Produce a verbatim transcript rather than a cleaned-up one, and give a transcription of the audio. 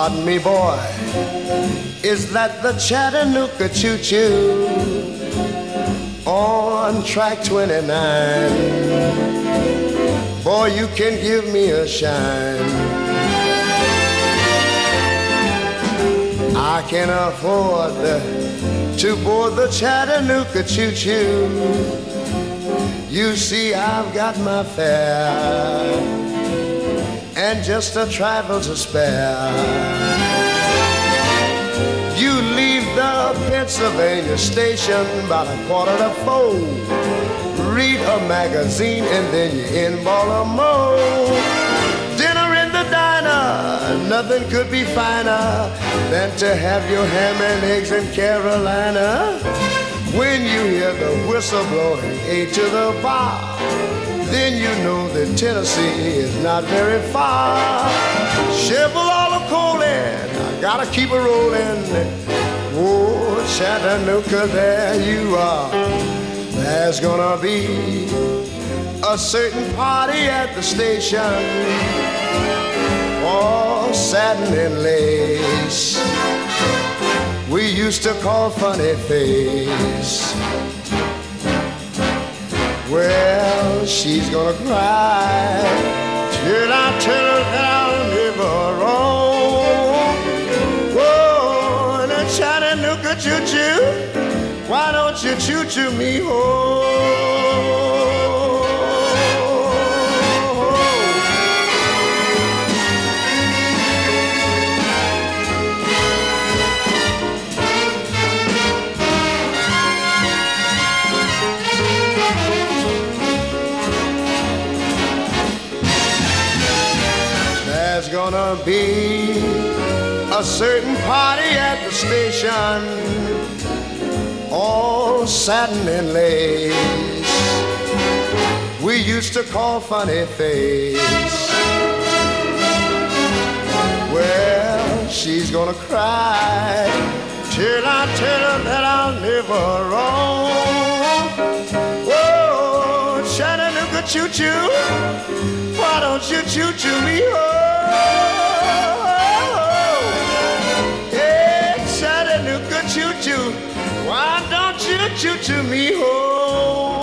Pardon me, boy, is that the Chattanooga choo-choo on track twenty-nine? Boy, you can give me a shine. I can afford to board the Chattanooga choo-choo. You see, I've got my fare and just a trifle to spare. You leave the Pennsylvania station about a quarter to four. Read a magazine and then you're in Baltimore. Dinner in the diner, nothing could be finer than to have your ham and eggs in Carolina. When you hear the whistle blowing eight to the bar, then you know that Tennessee is not very far. Shovel all the coal in, I gotta keep it rolling. Oh, Chattanooga, there you are. There's gonna be a certain party at the station, all satin and lace. We used to call Funny Face. Well, she's gonna cry till I tell her that I'll never wrong. Whoa, and a Chattanooga choo-choo, why don't you choo-choo me home? There's gonna be a certain party at the station, all satin and lace. We used to call Funny Face. Well, she's gonna cry till I tell her that I'll never wrong. Whoa, Chattanooga choo-choo, why don't you choo-choo me home? Yeah, Chattanooga choo-choo, why don't you choo-choo me home?